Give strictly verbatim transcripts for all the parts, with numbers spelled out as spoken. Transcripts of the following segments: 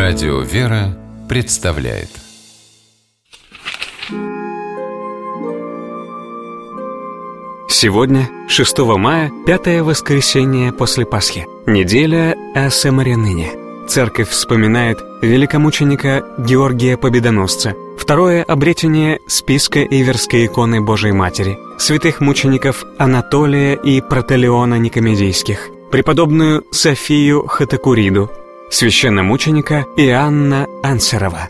Радио «Вера» представляет. Сегодня, шестого мая, пятое воскресенье после Пасхи, неделя о Самарянине. Церковь вспоминает великомученика Георгия Победоносца, второе обретение списка Иверской иконы Божией Матери, святых мучеников Анатолия и Протолеона Никомедийских, преподобную Софию Хатакуриду, священномученика Иоанна Ансарова.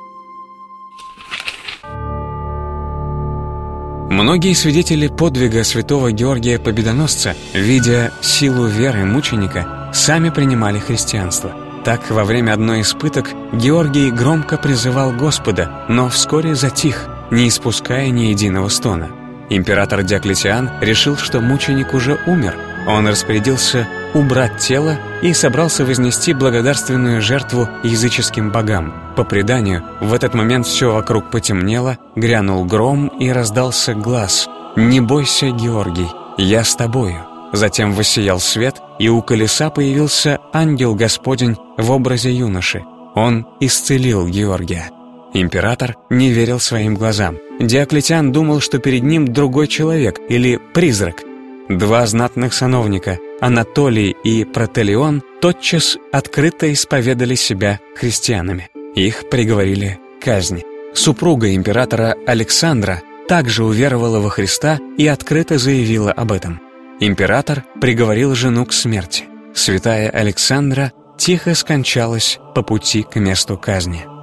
Многие свидетели подвига святого Георгия Победоносца, видя силу веры мученика, сами принимали христианство. Так, во время одной из пыток Георгий громко призывал Господа, но вскоре затих, не испуская ни единого стона. Император Диоклетиан решил, что мученик уже умер. Он распорядился убрать тело и собрался вознести благодарственную жертву языческим богам. По преданию, в этот момент все вокруг потемнело, грянул гром и раздался глас: «Не бойся, Георгий, я с тобою». Затем воссиял свет, и у колеса появился ангел Господень в образе юноши. Он исцелил Георгия. Император не верил своим глазам. Диоклетиан думал, что перед ним другой человек или призрак. Два знатных сановника, Анатолий и Протолеон, тотчас открыто исповедали себя христианами. Их приговорили к казни. Супруга императора Александра также уверовала во Христа и открыто заявила об этом. Император приговорил жену к смерти. Святая Александра тихо скончалась по пути к месту казни.